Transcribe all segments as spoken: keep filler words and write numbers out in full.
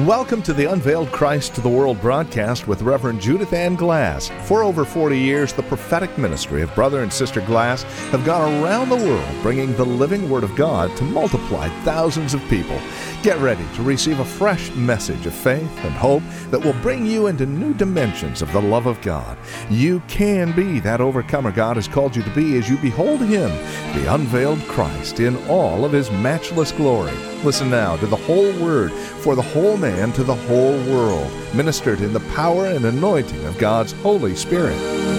Welcome to the Unveiled Christ to the World broadcast with Reverend Judith Ann Glass. For over forty years, the prophetic ministry of Brother and Sister Glass have gone around the world bringing the living Word of God to multiply thousands of people. Get ready to receive a fresh message of faith and hope that will bring you into new dimensions of the love of God. You can be that overcomer God has called you to be as you behold Him, the unveiled Christ, in all of His matchless glory. Listen now to the whole Word for the whole man to the whole world, ministered in the power and anointing of God's Holy Spirit.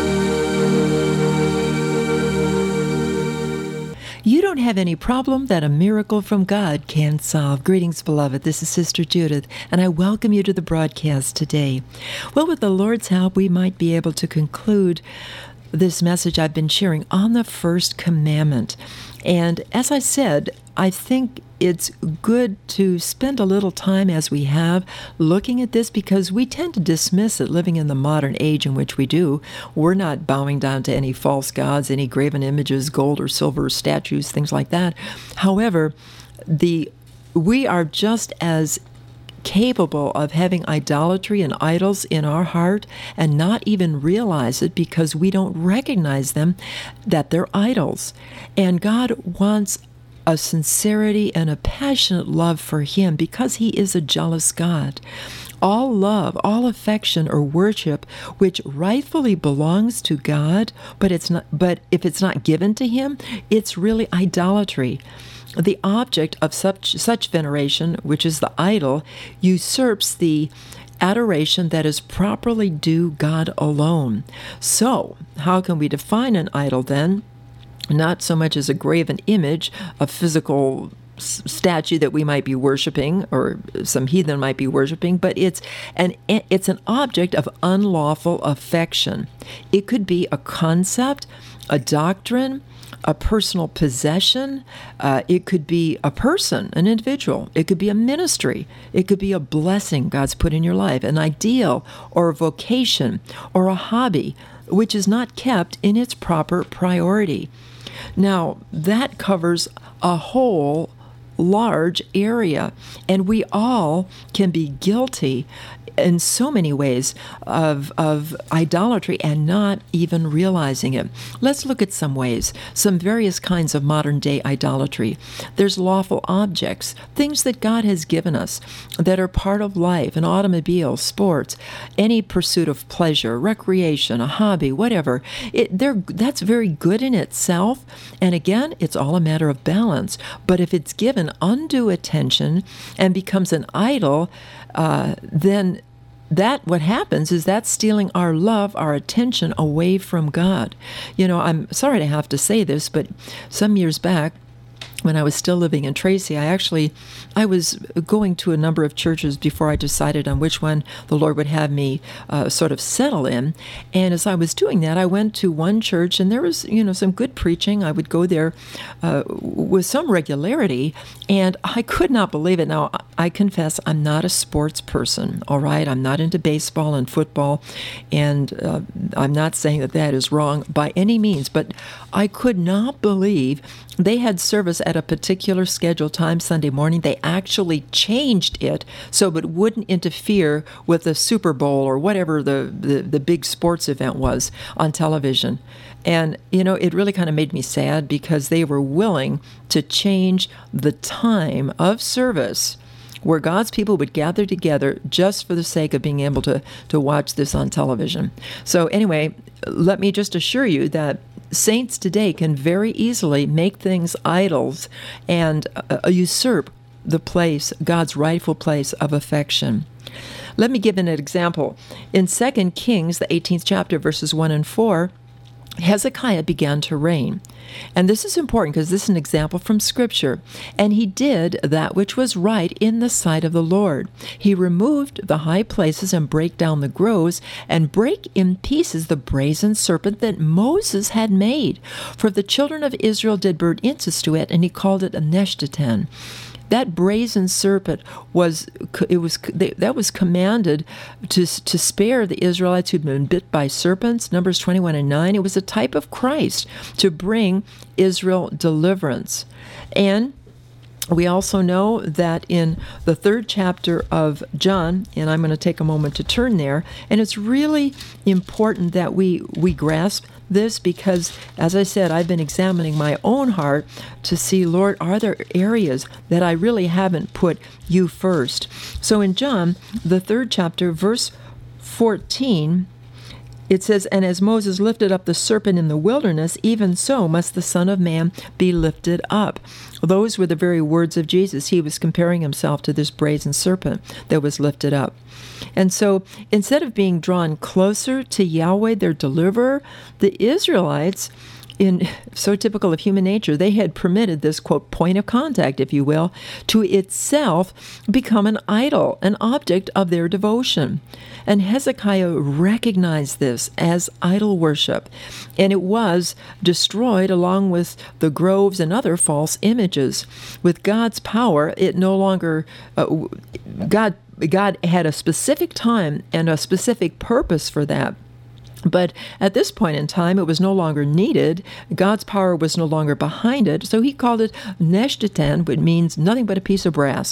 You don't have any problem that a miracle from God can't solve. Greetings, beloved. This is Sister Judith, and I welcome you to the broadcast today. Well, with the Lord's help, we might be able to conclude this message I've been sharing on the first commandment. And as I said, I think it's good to spend a little time as we have looking at this, because we tend to dismiss it living in the modern age in which we do. We're not bowing down to any false gods, any graven images, gold or silver statues, things like that. However, the we are just as capable of having idolatry and idols in our heart and not even realize it because we don't recognize them, that they're idols. And God wants a sincerity and a passionate love for Him because He is a jealous God. All love, all affection or worship which rightfully belongs to God, but it's not but if it's not given to Him, it's really idolatry. The object of such such veneration, which is the idol, usurps the adoration that is properly due God alone. So, how can we define an idol then? Not so much as a graven image, a physical s- statue that we might be worshiping, or some heathen might be worshiping, but it's an it's an object of unlawful affection. It could be a concept, a doctrine, a personal possession. Uh, it could be a person, an individual. It could be a ministry. It could be a blessing God's put in your life, an ideal or a vocation or a hobby, which is not kept in its proper priority. Now, that covers a whole large area, and we all can be guilty in so many ways of of idolatry and not even realizing it. Let's look at some ways, some various kinds of modern day idolatry. There's lawful objects, things that God has given us that are part of life, an automobile, sports, any pursuit of pleasure, recreation, a hobby, whatever. It, they're, that's very good in itself, and again, it's all a matter of balance. But if it's given undue attention and becomes an idol, uh, then that what happens is that's stealing our love, our attention away from God. You know, I'm sorry to have to say this, but some years back, when I was still living in Tracy, I actually, I was going to a number of churches before I decided on which one the Lord would have me uh, sort of settle in. And as I was doing that, I went to one church, and there was, you know, some good preaching. I would go there uh, with some regularity, and I could not believe it. Now, I confess I'm not a sports person, all right? I'm not into baseball and football, and uh, I'm not saying that that is wrong by any means, but I could not believe they had service at a particular scheduled time Sunday morning. They actually changed it so it wouldn't interfere with the Super Bowl or whatever the, the, the big sports event was on television. And, you know, it really kind of made me sad because they were willing to change the time of service where God's people would gather together just for the sake of being able to, to watch this on television. So anyway, let me just assure you that saints today can very easily make things idols and uh, usurp the place, God's rightful place of affection. Let me give an example. In Second Kings, the eighteenth chapter, verses one and four, Hezekiah began to reign. And this is important because this is an example from Scripture. And he did that which was right in the sight of the Lord. He removed the high places and brake down the groves and brake in pieces the brazen serpent that Moses had made. For the children of Israel did burn incense to it, and he called it a Nehushtan. That brazen serpent was it was that was commanded to to spare the Israelites who'd been bit by serpents. Numbers twenty-one and nine. It was a type of Christ to bring Israel deliverance. And We also know that in the third chapter of John, and I'm going to take a moment to turn there, and it's really important that we, we grasp this because, as I said, I've been examining my own heart to see, Lord, are there areas that I really haven't put you first? So in John, the third chapter, verse fourteen, it says, "And as Moses lifted up the serpent in the wilderness, even so must the Son of Man be lifted up." Those were the very words of Jesus. He was comparing himself to this brazen serpent that was lifted up. And so instead of being drawn closer to Yahweh, their deliverer, the Israelites, in so typical of human nature, they had permitted this, quote, point of contact, if you will, to itself become an idol, an object of their devotion. And Hezekiah recognized this as idol worship, and it was destroyed along with the groves and other false images. With God's power, it no longer, uh, God, God had a specific time and a specific purpose for that. But at this point in time, it was no longer needed. God's power was no longer behind it. So he called it Neshtatan, which means nothing but a piece of brass.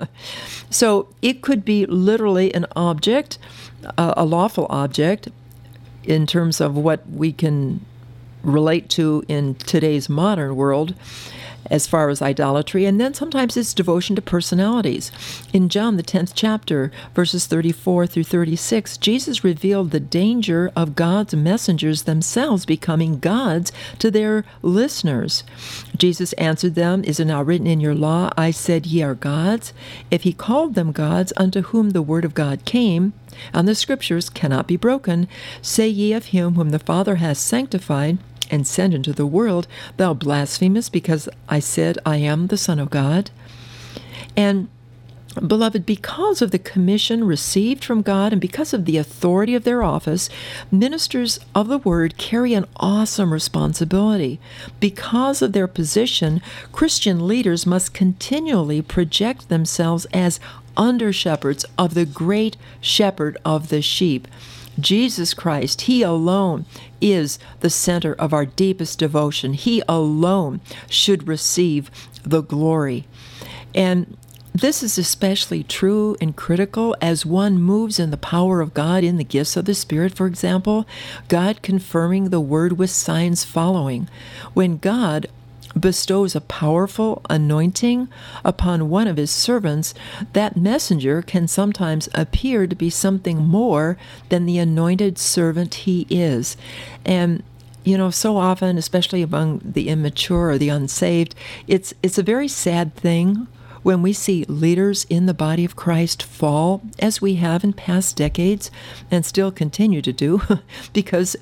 So it could be literally an object, uh, a lawful object, in terms of what we can relate to in today's modern world, as far as idolatry, and then sometimes it's devotion to personalities. In John, the tenth chapter, verses thirty-four through thirty-six, Jesus revealed the danger of God's messengers themselves becoming gods to their listeners. Jesus answered them, "Is it not written in your law, I said ye are gods? If he called them gods unto whom the word of God came, and the scriptures cannot be broken, say ye of him whom the Father has sanctified, and sent into the world, thou blasphemest, because I said I am the Son of God." And beloved, because of the commission received from God and because of the authority of their office, ministers of the word carry an awesome responsibility. Because of their position, Christian leaders must continually project themselves as under-shepherds of the great shepherd of the sheep. Jesus Christ, he alone is the center of our deepest devotion. He alone should receive the glory. And this is especially true and critical as one moves in the power of God in the gifts of the Spirit, for example, God confirming the word with signs following. When God bestows a powerful anointing upon one of his servants, that messenger can sometimes appear to be something more than the anointed servant he is. And you know, so often, especially among the immature or the unsaved, it's it's a very sad thing when we see leaders in the body of Christ fall, as we have in past decades and still continue to do, because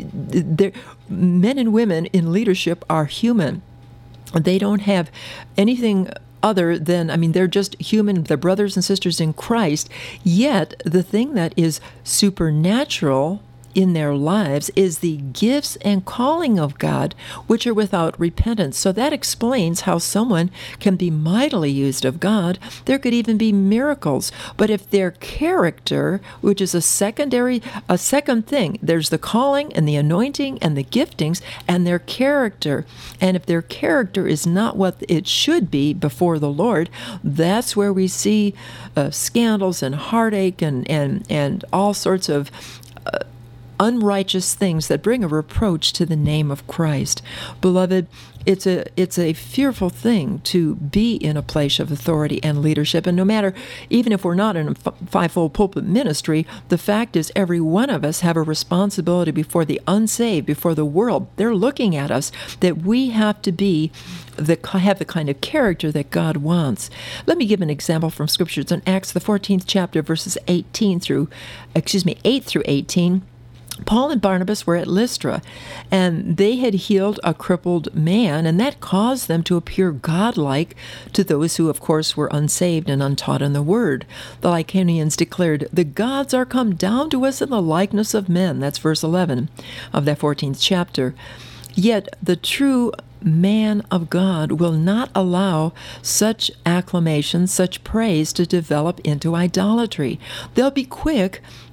men and women in leadership are human. They don't have anything other than, I mean, they're just human, they're brothers and sisters in Christ, yet the thing that is supernatural in their lives is the gifts and calling of God, which are without repentance. So that explains how someone can be mightily used of God. There could even be miracles. But if their character, which is a secondary, a second thing, there's the calling and the anointing and the giftings and their character. And if their character is not what it should be before the Lord, that's where we see uh, scandals and heartache and, and, and all sorts of uh, unrighteous things that bring a reproach to the name of Christ. Beloved, it's a it's a fearful thing to be in a place of authority and leadership. And no matter, even if we're not in a fivefold pulpit ministry, the fact is every one of us have a responsibility before the unsaved, before the world. They're looking at us, that we have to be the have the kind of character that God wants. Let me give an example from Scripture. It's in Acts, the fourteenth chapter, verses eighteen through, excuse me, eight through eighteen. Paul and Barnabas were at Lystra, and they had healed a crippled man, and that caused them to appear godlike to those who, of course, were unsaved and untaught in the word. The Lycaonians declared, "The gods are come down to us in the likeness of men." That's verse eleven of that fourteenth chapter. Yet the true man of God will not allow such acclamation, such praise to develop into idolatry. They'll be quick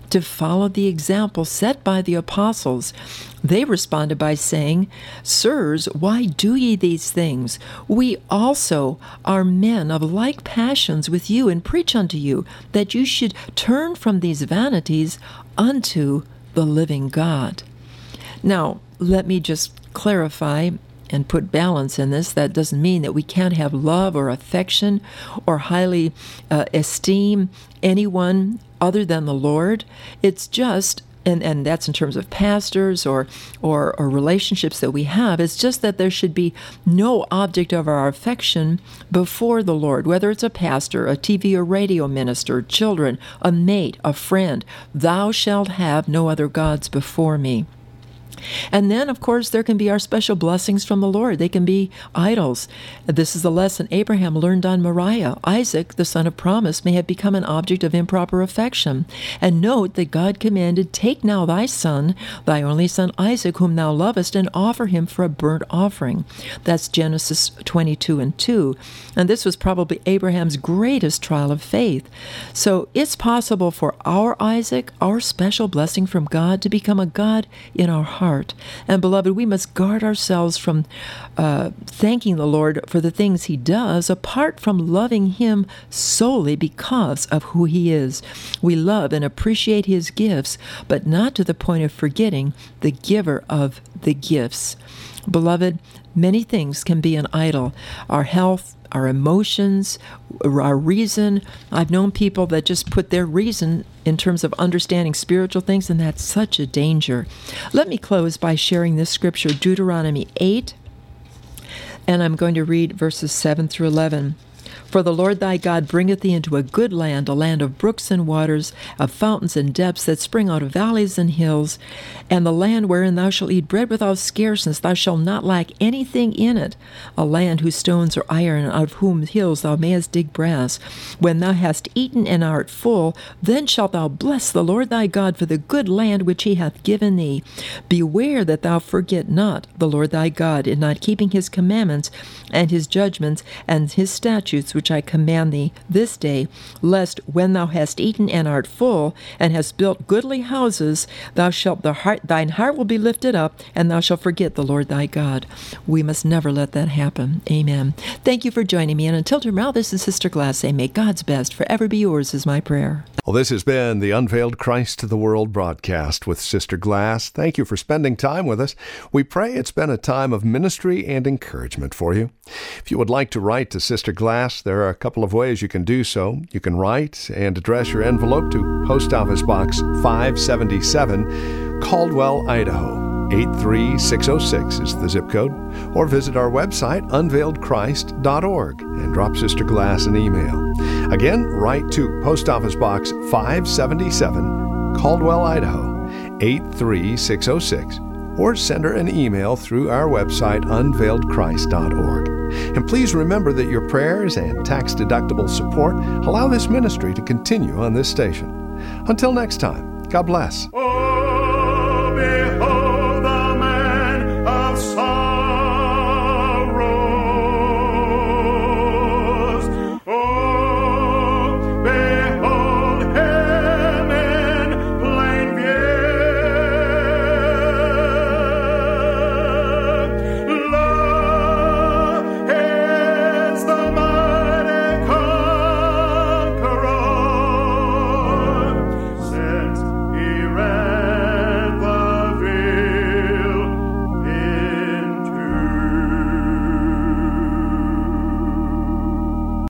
to follow the example set by the apostles. They responded by saying, Sirs, why do ye these things? We also are men of like passions with you, and preach unto you that you should turn from these vanities unto the living God. Now, let me just clarify and put balance in this. That doesn't mean that we can't have love or affection or highly uh, esteem anyone other than the Lord. It's just, and, and that's in terms of pastors or, or or relationships that we have, it's just that there should be no object of our affection before the Lord, whether it's a pastor, a T V or radio minister, children, a mate, a friend. Thou shalt have no other gods before me. And then, of course, there can be our special blessings from the Lord. They can be idols. This is the lesson Abraham learned on Moriah. Isaac, the son of promise, may have become an object of improper affection. And note that God commanded, Take now thy son, thy only son Isaac, whom thou lovest, and offer him for a burnt offering. That's Genesis twenty-two and two. And this was probably Abraham's greatest trial of faith. So it's possible for our Isaac, our special blessing from God, to become a God in our heart. And beloved, we must guard ourselves from uh, thanking the Lord for the things he does, apart from loving him solely because of who he is. We love and appreciate his gifts, but not to the point of forgetting the giver of the gifts. Beloved, many things can be an idol. Our health, our emotions, our reason. I've known people that just put their reason in terms of understanding spiritual things, and that's such a danger. Let me close by sharing this scripture, Deuteronomy eight, and I'm going to read verses seven through eleven. For the Lord thy God bringeth thee into a good land, a land of brooks and waters, of fountains and depths that spring out of valleys and hills, and the land wherein thou shalt eat bread without scarceness, thou shalt not lack anything in it, a land whose stones are iron, and out of whose hills thou mayest dig brass. When thou hast eaten and art full, then shalt thou bless the Lord thy God for the good land which he hath given thee. Beware that thou forget not the Lord thy God in not keeping his commandments and his judgments and his statutes which I command thee this day, lest when thou hast eaten and art full, and hast built goodly houses, thou shalt the heart thine heart will be lifted up, and thou shalt forget the Lord thy God. We must never let that happen. Amen. Thank you for joining me, and until tomorrow, this is Sister Glass saying, may God's best forever be yours is my prayer. Well, this has been the Unveiled Christ to the World broadcast with Sister Glass. Thank you for spending time with us. We pray it's been a time of ministry and encouragement for you. If you would like to write to Sister Glass, there are a couple of ways you can do so. You can write and address your envelope to Post Office Box five seventy-seven, Caldwell, Idaho. eight three six oh six is the zip code. Or visit our website, unveiled christ dot org, and drop Sister Glass an email. Again, write to Post Office Box five seventy-seven, Caldwell, Idaho, eight three six oh six. Or send her an email through our website, unveiled christ dot org. And please remember that your prayers and tax-deductible support allow this ministry to continue on this station. Until next time, God bless.